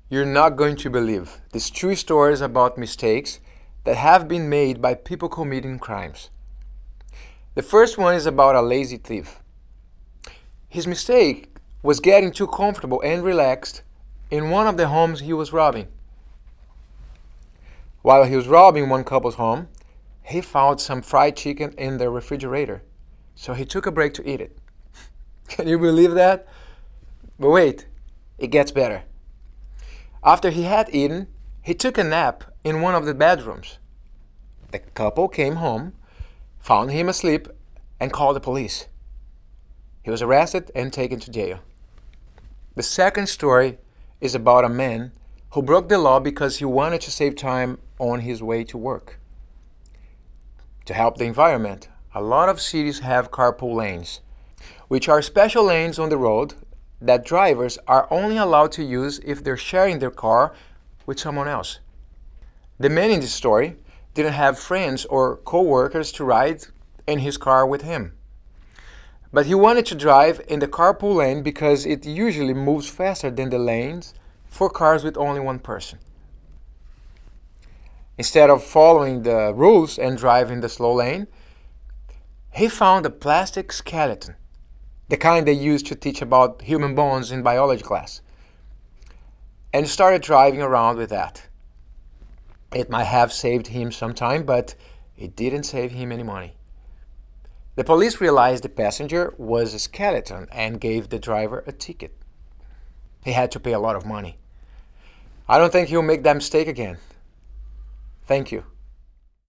You're not going to believe these true stories about mistakes that have been made by people committing crimes. The first one is about a lazy thief. His mistake was getting too comfortable and relaxed in one of the homes he was robbing. While he was robbing one couple's home, he found some fried chicken in the refrigerator, so he took a break to eat it. Can you believe that? But wait, it gets better. After he had eaten, he took a nap in one of the bedrooms. The couple came home, found him asleep, and called the police. He was arrested and taken to jail. The second story is about a man who broke the law because he wanted to save time on his way to work. To help the environment, a lot of cities have carpool lanes, which are special lanes on the road that drivers are only allowed to use if they're sharing their car with someone else. The man in this story didn't have friends or co-workers to ride in his car with him. But he wanted to drive in the carpool lane because it usually moves faster than the lanes for cars with only one person. Instead of following the rules and driving the slow lane, he found a plastic skeleton, the kind they used to teach about human bones in biology class, and started driving around with that. It might have saved him some time, but it didn't save him any money. The police realized the passenger was a skeleton and gave the driver a ticket. He had to pay a lot of money. I don't think he'll make that mistake again. Thank you.